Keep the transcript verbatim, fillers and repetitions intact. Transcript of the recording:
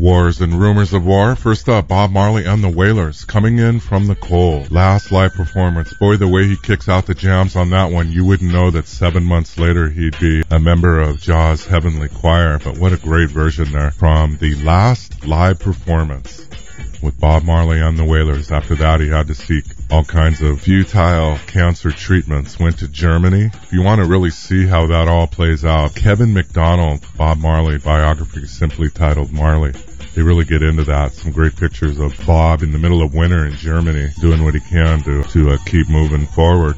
Wars and rumors of war. First up, Bob Marley and the Wailers, Coming In From the Cold. Last live performance. Boy, the way he kicks out the jams on that one, you wouldn't know that seven months later he'd be a member of Jaw's Heavenly Choir. But what a great version there from the last live performance with Bob Marley and the Wailers. After that, he had to seek all kinds of futile cancer treatments, went to Germany. If you want to really see how that all plays out, Kevin McDonald, Bob Marley biography, simply titled Marley. They really get into that. Some great pictures of Bob in the middle of winter in Germany doing what he can to, to uh, keep moving forward.